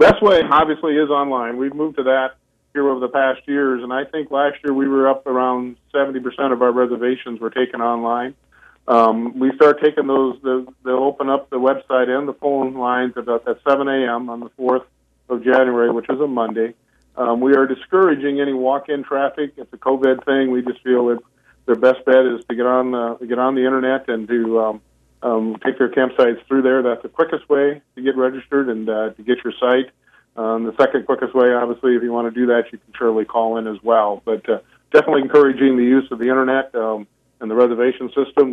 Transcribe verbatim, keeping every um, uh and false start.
best way, obviously, is online. We've moved to that here over the past years, and I think last year we were up around seventy percent of our reservations were taken online. Um, we start taking those, the, they'll open up the website and the phone lines about at seven a.m. on the fourth of January, which is a Monday. Um, we are discouraging any walk-in traffic. It's a COVID thing. We just feel that their best bet is to get on uh, to get on the internet and to um, um, take their campsites through there. That's the quickest way to get registered and uh, to get your site. Um, the second quickest way, obviously, if you want to do that, you can surely call in as well. But uh, definitely encouraging the use of the internet um, and the reservation system.